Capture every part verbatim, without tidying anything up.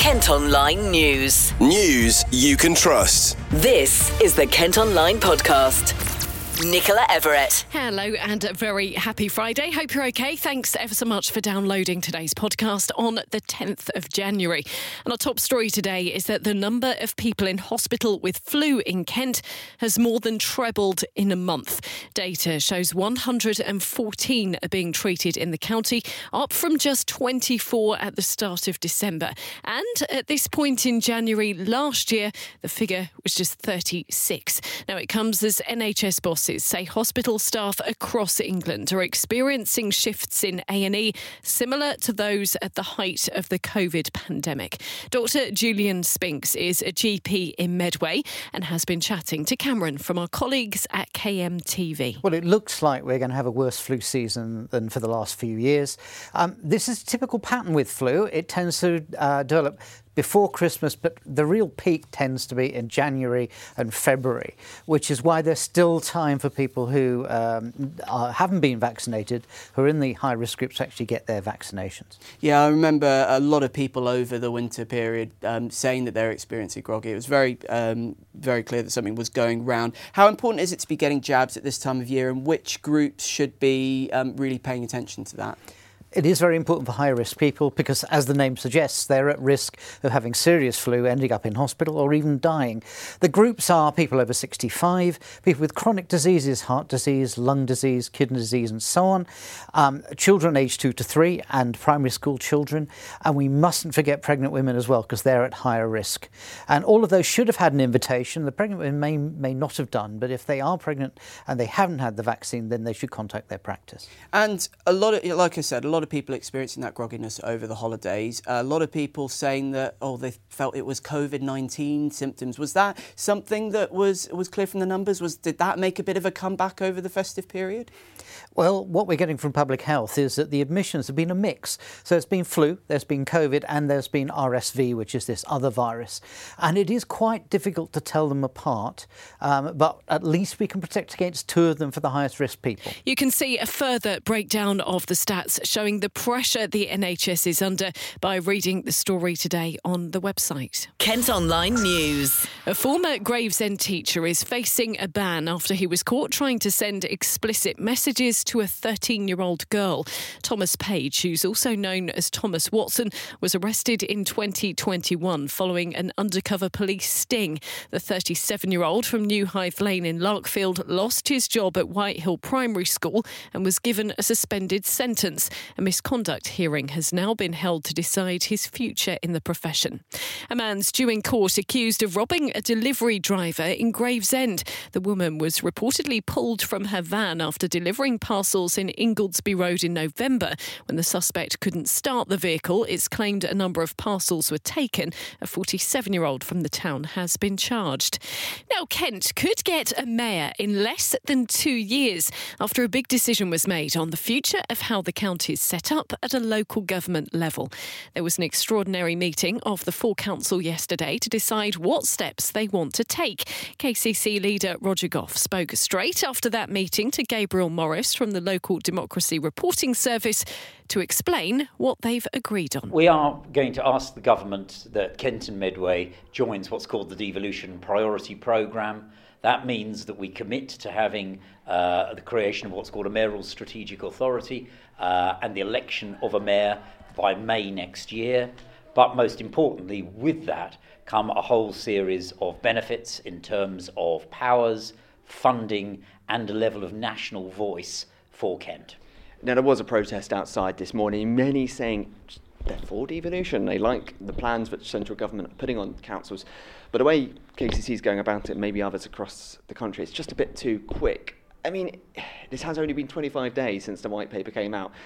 Kent Online News. News you can trust. This is the Kent Online Podcast. Nicola Everett. Hello and a very happy Friday. Hope you're okay. Thanks ever so much for downloading today's podcast on the tenth of January. And our top story today is that the number of people in hospital with flu in Kent has more than trebled in a month. Data shows one hundred fourteen are being treated in the county, up from just twenty-four at the start of December. And at this point in January last year, the figure was just thirty-six. Now, it comes as N H S bosses say hospital staff across England are experiencing shifts in A and E similar to those at the height of the COVID pandemic. Doctor Julian Spinks is a G P in Medway and has been chatting to Cameron from our colleagues at K M T V. Well, it looks like we're going to have a worse flu season than for the last few years. Um, this is a typical pattern with flu. It tends to uh, develop before Christmas, but the real peak tends to be in January and February, which is why there's still time for people who um, are, haven't been vaccinated, who are in the high-risk groups, to actually get their vaccinations. Yeah, I remember a lot of people over the winter period um, saying that they're experiencing groggy. It was very, um, very clear that something was going round. How important is it to be getting jabs at this time of year, and which groups should be um, really paying attention to that? It is very important for high-risk people because, as the name suggests, they're at risk of having serious flu, ending up in hospital or even dying. The groups are people over sixty-five, people with chronic diseases, heart disease, lung disease, kidney disease and so on, um, children aged two to three and primary school children. And we mustn't forget pregnant women as well because they're at higher risk. And all of those should have had an invitation. The pregnant women may, may not have done, but if they are pregnant and they haven't had the vaccine, then they should contact their practice. And a lot of, like I said, a lot of people experiencing that grogginess over the holidays. A lot of people saying that, oh, they felt it was COVID nineteen symptoms. Was that something that was was clear from the numbers? Was did that make a bit of a comeback over the festive period? Well, what we're getting from public health is that the admissions have been a mix. So it's been flu, there's been COVID, and there's been R S V, which is this other virus. And it is quite difficult to tell them apart, um, but at least we can protect against two of them for the highest risk people. You can see a further breakdown of the stats showing the pressure the N H S is under by reading the story today on the website. Kent Online News. A former Gravesend teacher is facing a ban after he was caught trying to send explicit messages to a thirteen-year-old girl. Thomas Page, who's also known as Thomas Watson, was arrested in twenty twenty-one following an undercover police sting. The thirty-seven-year-old from New Hythe Lane in Larkfield lost his job at Whitehill Primary School and was given a suspended sentence. A misconduct hearing has now been held to decide his future in the profession. A man's due in court accused of robbing a delivery driver in Gravesend. The woman was reportedly pulled from her van after delivering parcels in Ingoldsby Road in November. When the suspect couldn't start the vehicle, it's claimed a number of parcels were taken. A forty-seven-year-old from the town has been charged. Now, Kent could get a mayor in less than two years after a big decision was made on the future of how the county is set up at a local government level. There was an extraordinary meeting of the full council yesterday to decide what steps they want to take. K C C leader Roger Gough spoke straight after that meeting to Gabriel Morris from the Local Democracy Reporting Service to explain what they've agreed on. We are going to ask the government that Kent and Medway joins what's called the Devolution Priority Programme. That means that we commit to having uh, the creation of what's called a mayoral strategic authority uh, and the election of a mayor by May next year. But most importantly, with that come a whole series of benefits in terms of powers, funding and a level of national voice for Kent. Now, there was a protest outside this morning, many saying they're for devolution. They like the plans that central government are putting on councils. But the way K C C is going about it, maybe others across the country, it's just a bit too quick. I mean, this has only been twenty-five days since the white paper came out.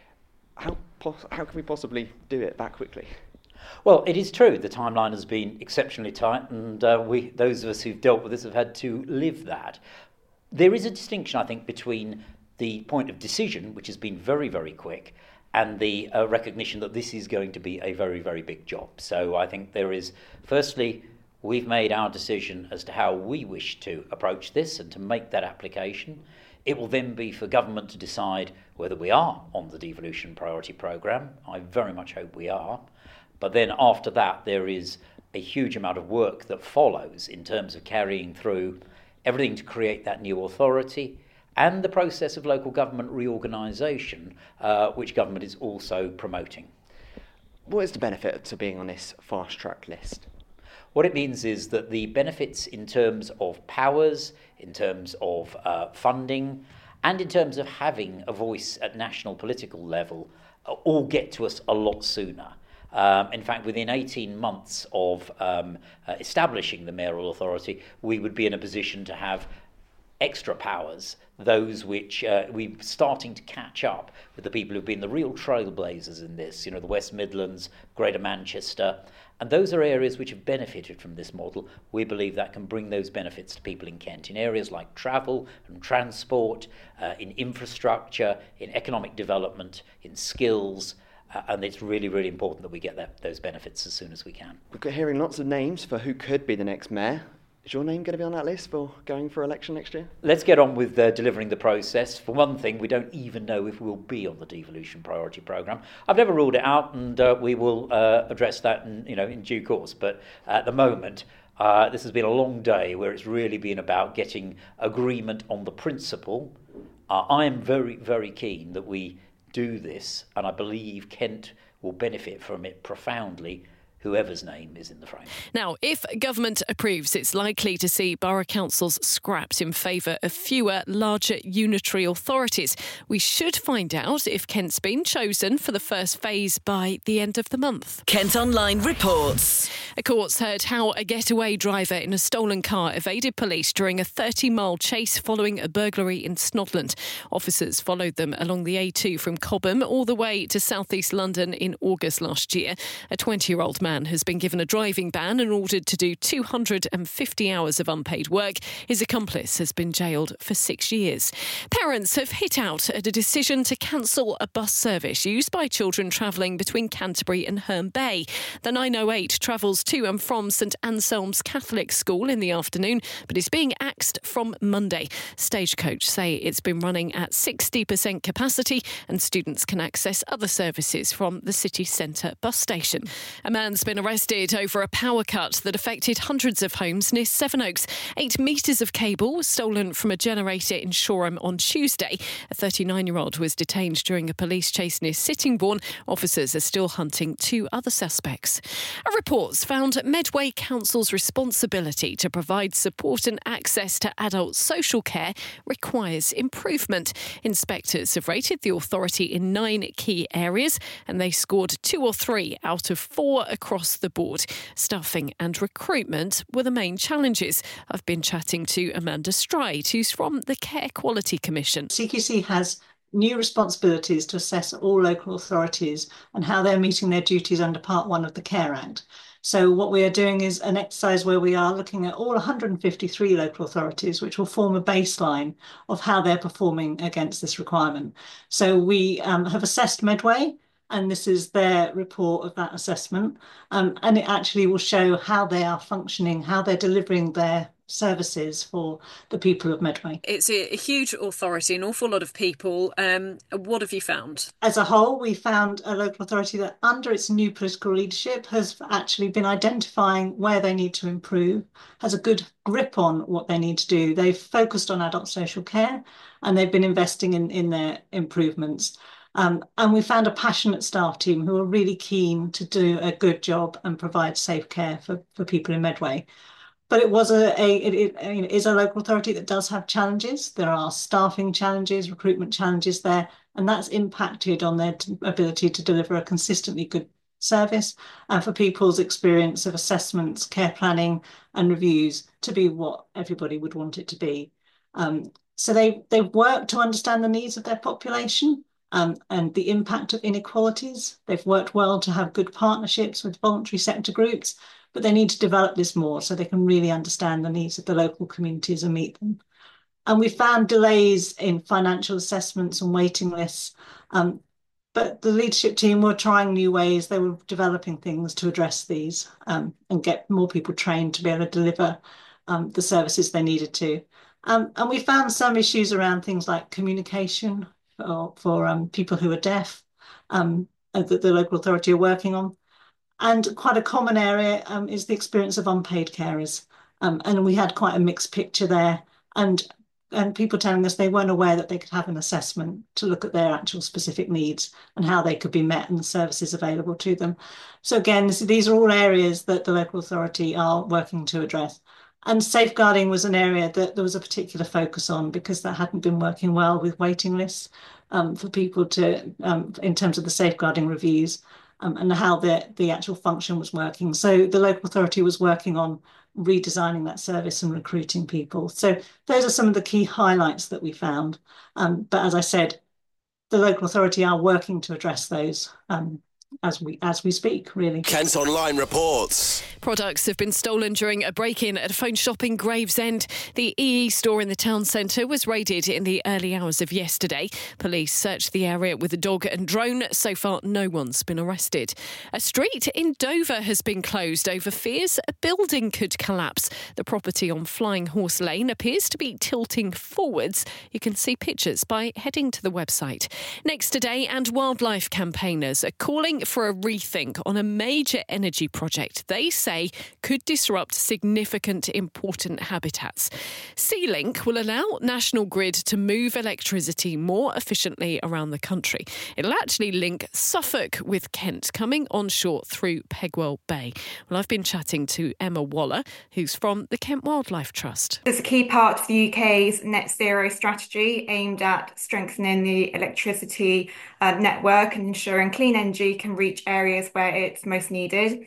How pos- how can we possibly do it that quickly? Well, it is true. The timeline has been exceptionally tight, and uh, we, those of us who've dealt with this have had to live that. There is a distinction, I think, between the point of decision, which has been very, very quick, and the uh, recognition that this is going to be a very, very big job. So I think there is, firstly, we've made our decision as to how we wish to approach this and to make that application. It will then be for government to decide whether we are on the devolution priority programme. I very much hope we are. But then after that, there is a huge amount of work that follows in terms of carrying through everything to create that new authority and the process of local government reorganisation, uh, which government is also promoting. What is the benefit to being on this fast track list? What it means is that the benefits in terms of powers, in terms of uh, funding, and in terms of having a voice at national political level uh, all get to us a lot sooner. Um, in fact, within eighteen months of um, uh, establishing the mayoral authority, we would be in a position to have extra powers, those which uh, we're starting to catch up with the people who've been the real trailblazers in this, you know, the West Midlands, Greater Manchester, and those are areas which have benefited from this model. We believe that can bring those benefits to people in Kent, in areas like travel and transport, uh, in infrastructure, in economic development, in skills, uh, and it's really, really important that we get that, those benefits as soon as we can. We're hearing lots of names for who could be the next mayor. Is your name going to be on that list for going for election next year? Let's get on with uh, delivering the process. For one thing, we don't even know if we'll be on the devolution priority programme. I've never ruled it out, and uh, we will uh, address that in, you know, in due course. But at the moment, uh, this has been a long day where it's really been about getting agreement on the principle. Uh, I am very, very keen that we do this, and I believe Kent will benefit from it profoundly, whoever's name is in the frame. Now, if government approves, it's likely to see borough councils scrapped in favour of fewer, larger unitary authorities. We should find out if Kent's been chosen for the first phase by the end of the month. Kent Online reports. A court's heard how a getaway driver in a stolen car evaded police during a thirty-mile chase following a burglary in Snodland. Officers followed them along the A two from Cobham all the way to South East London in August last year. A twenty-year-old man has been given a driving ban and ordered to do two hundred fifty hours of unpaid work. His accomplice has been jailed for six years. Parents have hit out at a decision to cancel a bus service used by children travelling between Canterbury and Herne Bay. The nine oh eight travels to and from St Anselm's Catholic School in the afternoon, but is being axed from Monday. Stagecoach say it's been running at sixty percent capacity and students can access other services from the city centre bus station. A man's been arrested over a power cut that affected hundreds of homes near Sevenoaks. Eight metres of cable was stolen from a generator in Shoreham on Tuesday. A thirty-nine-year-old was detained during a police chase near Sittingbourne. Officers are still hunting two other suspects. A report's found Medway Council's responsibility to provide support and access to adult social care requires improvement. Inspectors have rated the authority in nine key areas and they scored two or three out of four across the board. Staffing and recruitment were the main challenges. I've been chatting to Amanda Stride, who's from the Care Quality Commission. C Q C has new responsibilities to assess all local authorities and how they're meeting their duties under Part one of the Care Act. So what we are doing is an exercise where we are looking at all one hundred fifty-three local authorities, which will form a baseline of how they're performing against this requirement. So we um, have assessed Medway, and this is their report of that assessment. Um, and it actually will show how they are functioning, how they're delivering their services for the people of Medway. It's a, a huge authority, an awful lot of people. Um, what have you found? As a whole, we found a local authority that under its new political leadership has actually been identifying where they need to improve, has a good grip on what they need to do. They've focused on adult social care and they've been investing in, in their improvemements. Um, and we found a passionate staff team who are really keen to do a good job and provide safe care for, for people in Medway. But it was a, a it, it, it is a local authority that does have challenges. There are staffing challenges, recruitment challenges there, and that's impacted on their t- ability to deliver a consistently good service and for people's experience of assessments, care planning and reviews to be what everybody would want it to be. Um, so they, they've worked to understand the needs of their population um, and the impact of inequalities. They've worked well to have good partnerships with voluntary sector groups, but they need to develop this more so they can really understand the needs of the local communities and meet them. And we found delays in financial assessments and waiting lists, um, but the leadership team were trying new ways. They were developing things to address these um, and get more people trained to be able to deliver um, the services they needed to. Um, and we found some issues around things like communication for, for um, people who are deaf um, that the local authority are working on. And quite a common area um, is the experience of unpaid carers. Um, and we had quite a mixed picture there. And and people telling us they weren't aware that they could have an assessment to look at their actual specific needs and how they could be met and the services available to them. So again, this, these are all areas that the local authority are working to address. And safeguarding was an area that there was a particular focus on because that hadn't been working well with waiting lists um, for people to, um, in terms of the safeguarding reviews um, and how the, the actual function was working. So the local authority was working on redesigning that service and recruiting people. So those are some of the key highlights that we found. Um, but as I said, the local authority are working to address those um, as we as we speak, really. Kent Online reports. Products have been stolen during a break-in at a phone shop in Gravesend. The E E store in the town centre was raided in the early hours of yesterday. Police searched the area with a dog and drone. So far, no one's been arrested. A street in Dover has been closed over fears a building could collapse. The property on Flying Horse Lane appears to be tilting forwards. You can see pictures by heading to the website. Next today, and wildlife campaigners are calling for a rethink on a major energy project they say could disrupt significant important habitats. Sealink will allow National Grid to move electricity more efficiently around the country. It'll actually link Suffolk with Kent, coming onshore through Pegwell Bay. Well, I've been chatting to Emma Waller, who's from the Kent Wildlife Trust. It's a key part of the U K's net zero strategy aimed at strengthening the electricity uh, network and ensuring clean energy can reach areas where it's most needed.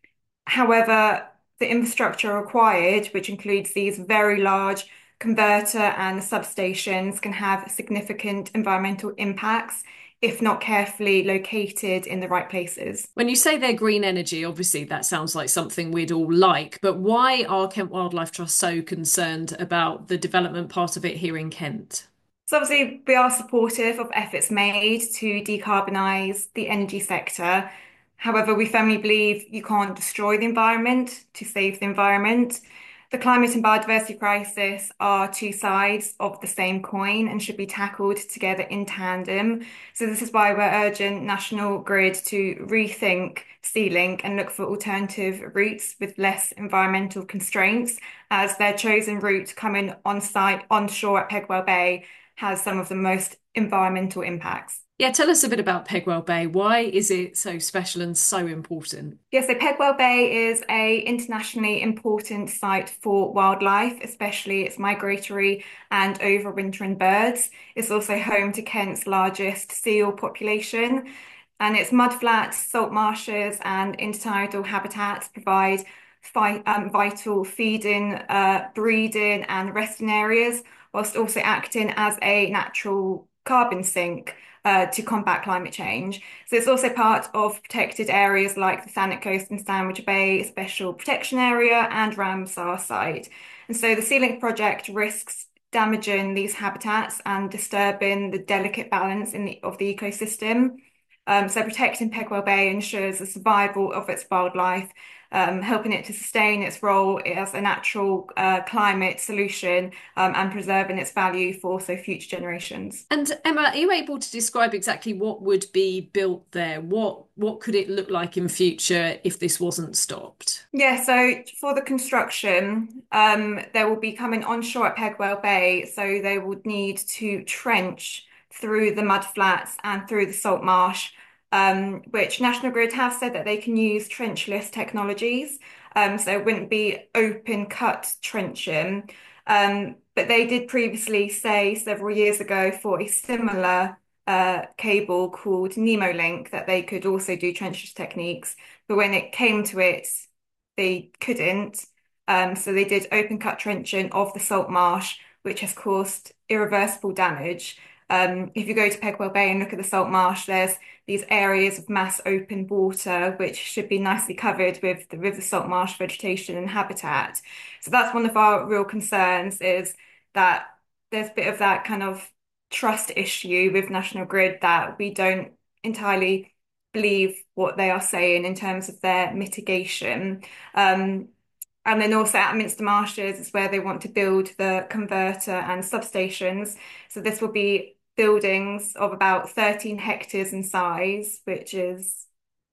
However, the infrastructure required, which includes these very large converter and substations, can have significant environmental impacts if not carefully located in the right places. When you say they're green energy, obviously that sounds like something we'd all like, but why are Kent Wildlife Trust so concerned about the development part of it here in Kent? So obviously we are supportive of efforts made to decarbonise the energy sector. However, we firmly believe you can't destroy the environment to save the environment. The climate and biodiversity crisis are two sides of the same coin and should be tackled together in tandem. So this is why we're urging National Grid to rethink Sealink and look for alternative routes with less environmental constraints, as their chosen route coming on site onshore at Pegwell Bay has some of the most environmental impacts. Yeah, tell us a bit about Pegwell Bay. Why is it so special and so important? Yeah, so Pegwell Bay is a internationally important site for wildlife, especially its migratory and overwintering birds. It's also home to Kent's largest seal population, and its mudflats, salt marshes and intertidal habitats provide fi- um, vital feeding, uh, breeding and resting areas, whilst also acting as a natural carbon sink Uh, to combat climate change. So it's also part of protected areas like the Thanet Coast and Sandwich Bay Special Protection Area and Ramsar site. And so the Sealink project risks damaging these habitats and disturbing the delicate balance in the, of the ecosystem. Um, so protecting Pegwell Bay ensures the survival of its wildlife, um, helping it to sustain its role as a natural uh, climate solution um, and preserving its value for also future generations. And Emma, are you able to describe exactly what would be built there? What what could it look like in future if this wasn't stopped? Yeah, so for the construction, um, there will be coming onshore at Pegwell Bay, so they would need to trench through the mudflats and through the salt marsh, um, which National Grid have said that they can use trenchless technologies, um, so it wouldn't be open cut trenching. Um, but they did previously say several years ago for a similar uh, cable called NemoLink that they could also do trenchless techniques, but when it came to it, they couldn't. Um, so they did open cut trenching of the salt marsh, which has caused irreversible damage. Um, if you go to Pegwell Bay and look at the salt marsh, there's these areas of mass open water which should be nicely covered with the, with the salt marsh vegetation and habitat. So that's one of our real concerns, is that there's a bit of that kind of trust issue with National Grid, that we don't entirely believe what they are saying in terms of their mitigation. Um, And then also at Minster Marshes is where they want to build the converter and substations. So this will be buildings of about thirteen hectares in size, which is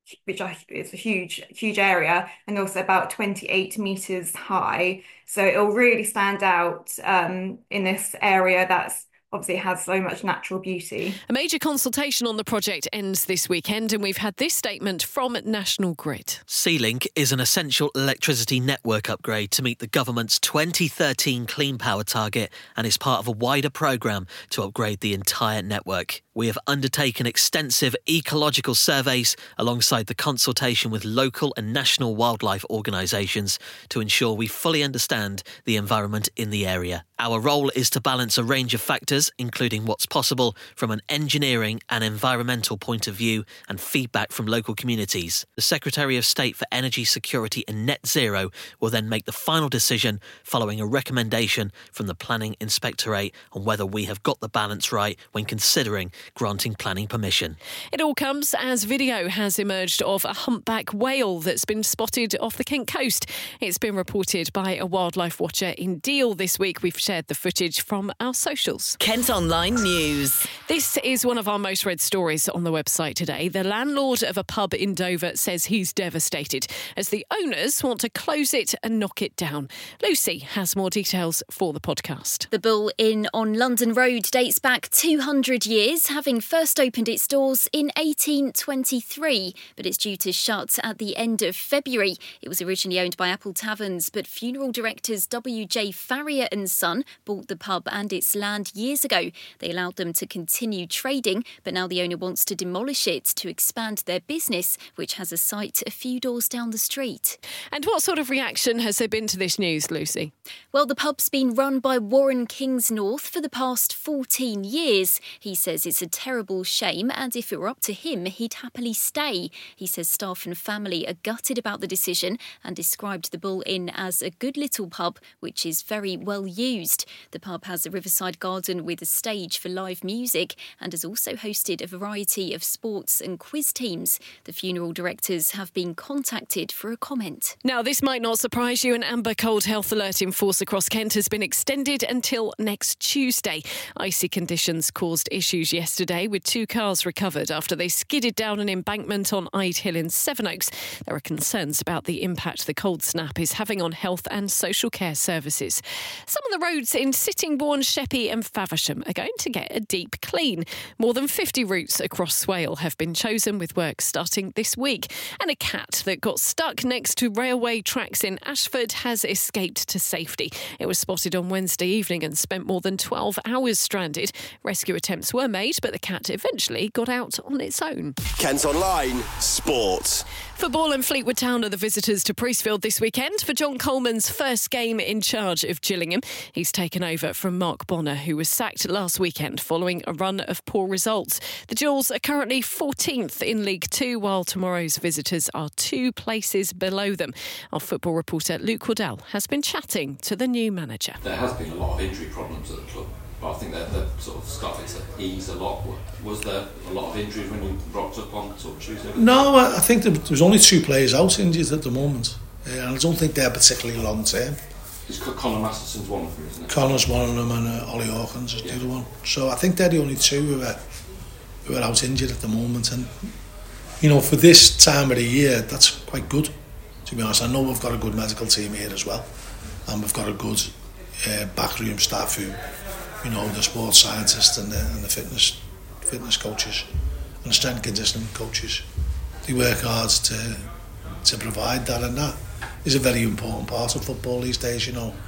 which is a huge, huge area, and also about twenty-eight metres high. So it'll really stand out um, in this area that's obviously has so much natural beauty. A major consultation on the project ends this weekend, and we've had this statement from National Grid. Sealink is an essential electricity network upgrade to meet the government's twenty thirteen clean power target and is part of a wider programme to upgrade the entire network. We have undertaken extensive ecological surveys alongside the consultation with local and national wildlife organisations to ensure we fully understand the environment in the area. Our role is to balance a range of factors, including what's possible from an engineering and environmental point of view and feedback from local communities. The Secretary of State for Energy Security and Net Zero will then make the final decision following a recommendation from the Planning Inspectorate on whether we have got the balance right when considering granting planning permission. It all comes as video has emerged of a humpback whale that's been spotted off the Kent coast. It's been reported by a wildlife watcher in Deal this week. We've shared the footage from our socials. Kent Online News. This is one of our most read stories on the website today. The landlord of a pub in Dover says he's devastated as the owners want to close it and knock it down. Lucy has more details for the podcast. The Bull Inn on London Road dates back two hundred years, having first opened its doors in eighteen twenty-three, but it's due to shut at the end of February. It was originally owned by Apple Taverns, but funeral directors W J Farrier and Son bought the pub and its land years ago. They allowed them to continue trading, but now the owner wants to demolish it to expand their business, which has a site a few doors down the street. And what sort of reaction has there been to this news, Lucy? Well, the pub's been run by Warren Kingsnorth for the past fourteen years. He says it's a terrible shame, and if it were up to him, he'd happily stay. He says staff and family are gutted about the decision and described the Bull Inn as a good little pub, which is very well used. The pub has a riverside garden with a stage for live music and has also hosted a variety of sports and quiz teams. The funeral directors have been contacted for a comment. Now, this might not surprise you. An amber cold health alert in force across Kent has been extended until next Tuesday. Icy conditions caused issues yesterday with two cars recovered after they skidded down an embankment on Ide Hill in Sevenoaks. There are concerns about the impact the cold snap is having on health and social care services. Some of the roads in Sittingbourne, Sheppey and Faversham are going to get a deep clean. More than fifty routes across Swale have been chosen, with work starting this week. And a cat that got stuck next to railway tracks in Ashford has escaped to safety. It was spotted on Wednesday evening and spent more than twelve hours stranded. Rescue attempts were made, but the cat eventually got out on its own. Kent Online Sport. Football and Fleetwood Town are the visitors to Priestfield this weekend for John Coleman's first game in charge of Gillingham. He's taken over from Mark Bonner, who was sacked last weekend following a run of poor results. The Jewels are currently fourteenth in League Two, while tomorrow's visitors are two places below them. Our football reporter Luke Waddell has been chatting to the new manager. There has been a lot of injury problems at the club, but I think that they've sort of started to ease a lot. Was there a lot of injuries when you rocked up on sort of Tuesday? No, I think there's only two players out injured at the moment, uh, and I don't think they're particularly long term. Is Conor Masterson's one of them, isn't it? Conor's one of them, and uh, Ollie Hawkins is yeah. the other one. So I think they're the only two who are, who are out injured at the moment, and you know, for this time of the year, that's quite good. To be honest, I know we've got a good medical team here as well, and we've got a good uh, backroom staff who, you know, the sports scientists and the, and the fitness fitness coaches and the strength conditioning coaches. They work hard to to provide that, and that is a very important part of football these days. You know,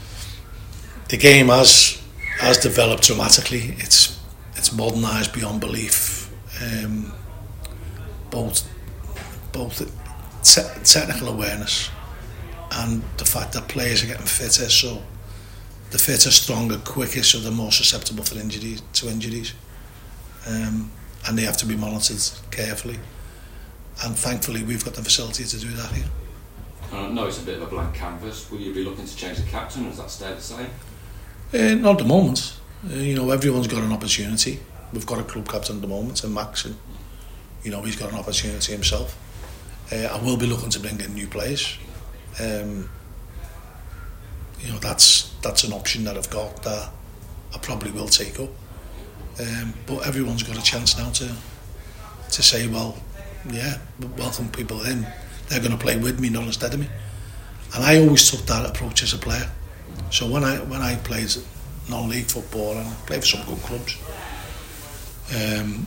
the game has has developed dramatically. It's it's modernised beyond belief. Um, both both te- technical awareness and the fact that players are getting fitter, so the fitter, stronger, quicker, so they're more susceptible for injuries to injuries, um, and they have to be monitored carefully. And thankfully, we've got the facility to do that here. I know it's a bit of a blank canvas. Will you be looking to change the captain, or does that stay the same? Uh, not at the moment. Uh, you know, everyone's got an opportunity. We've got a club captain at the moment, and Max, and you know, he's got an opportunity himself. Uh, I will be looking to bring in new players. Um, you know, that's that's an option that I've got that I probably will take up. Um, but everyone's got a chance now to to say, well, yeah, welcome people in. They're going to play with me, not instead of me. And I always took that approach as a player. So when I when I played non-league football and played for some good clubs, um,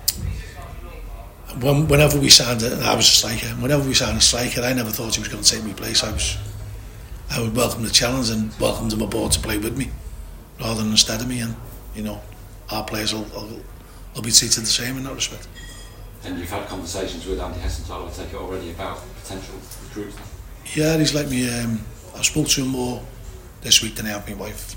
when, whenever we signed it, I was a striker. Whenever we signed a striker, I never thought he was going to take my place. I was, I would welcome the challenge and welcome them aboard to play with me, rather than instead of me. And you know, our players will, will, will be treated the same in that respect. And you've had conversations with Andy Hessenthaler, I take it already, about potential recruits? Yeah, he's like me. Um, I spoke to him more this week than I have my wife.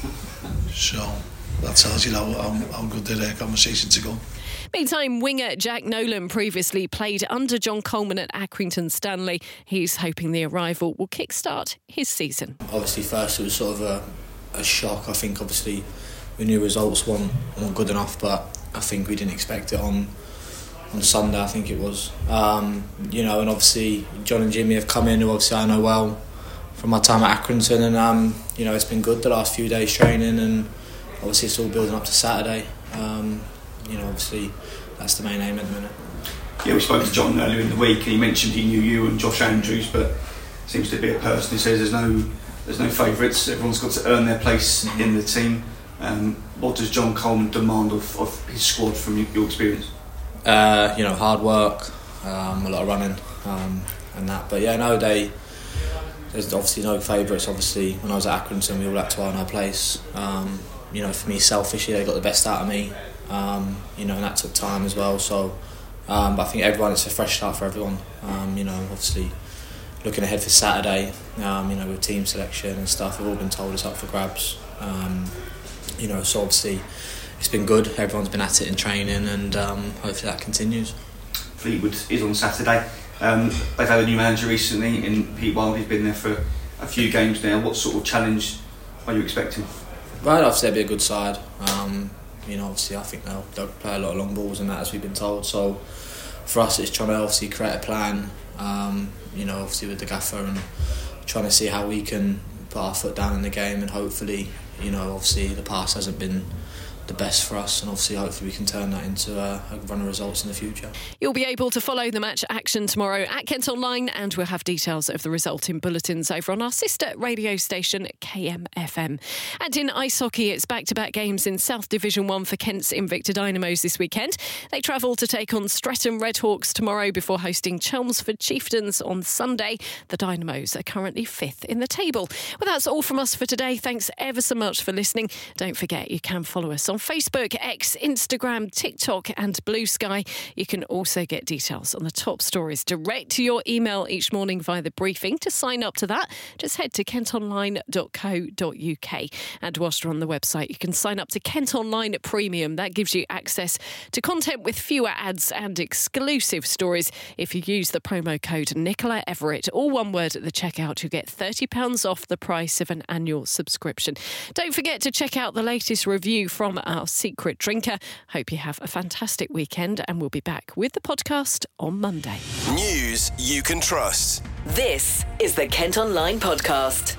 So that tells you how, how, how good the conversation to go. Meantime, winger Jack Nolan previously played under John Coleman at Accrington Stanley. He's hoping the arrival will kickstart his season. Obviously, first it was sort of a, a shock. I think obviously we knew results weren't, weren't good enough, but I think we didn't expect it on on Sunday, I think it was. Um, you know, and obviously John and Jimmy have come in, who obviously I know well from my time at Accrington, and um, you know, it's been good the last few days training, and obviously it's all building up to Saturday. Um, you know, obviously that's the main aim at the minute. Yeah, we spoke to John earlier in the week, and he mentioned he knew you and Josh Andrews, but seems to be a person who says there's no there's no favourites. Everyone's got to earn their place mm-hmm. in the team. Um, what does John Coleman demand of, of his squad from your experience? Uh, you know, hard work, um, a lot of running, um, and that. But yeah, no, they. There's obviously no favourites. Obviously, when I was at Accrington, we all had to earn our place. Um, you know, for me, selfishly, they got the best out of me. Um, you know, and that took time as well. So, um, but I think everyone, it's a fresh start for everyone. Um, you know, obviously, looking ahead for Saturday. Um, you know, with team selection and stuff, we've all been told it's up for grabs. Um, you know, so obviously. It's been good. Everyone's been at it in training, and um, hopefully that continues. Fleetwood is on Saturday. Um, they've had a new manager recently in Pete Wild. He's been there for a few games now. What sort of challenge are you expecting? Right, obviously they'll be a good side. Um, you know, obviously I think they'll, they'll play a lot of long balls and that, as we've been told. So for us, it's trying to obviously create a plan. Um, you know, obviously with the gaffer, and trying to see how we can put our foot down in the game, and hopefully, you know, obviously the past hasn't been the best for us, and obviously hopefully we can turn that into a, a run of results in the future. You'll be able to follow the match action tomorrow at Kent Online, and we'll have details of the result in bulletins over on our sister radio station K M F M. And in ice hockey, it's back-to-back games in South Division one for Kent's Invicta Dynamos this weekend. They travel to take on Streatham Redhawks tomorrow before hosting Chelmsford Chieftains on Sunday. The Dynamos are currently fifth in the table. Well, that's all from us for today. Thanks ever so much for listening. Don't forget, you can follow us on Facebook, X, Instagram, TikTok and Blue Sky. You can also get details on the top stories direct to your email each morning via the briefing. To sign up to that, just head to kent online dot co dot uk. And whilst you're on the website, you can sign up to Kent Online Premium. That gives you access to content with fewer ads and exclusive stories. If you use the promo code Nicola Everett, all one word at the checkout, you'll get thirty pounds off the price of an annual subscription. Don't forget to check out the latest review from our secret drinker. Hope you have a fantastic weekend, and we'll be back with the podcast on Monday. News you can trust. This is the Kent Online Podcast.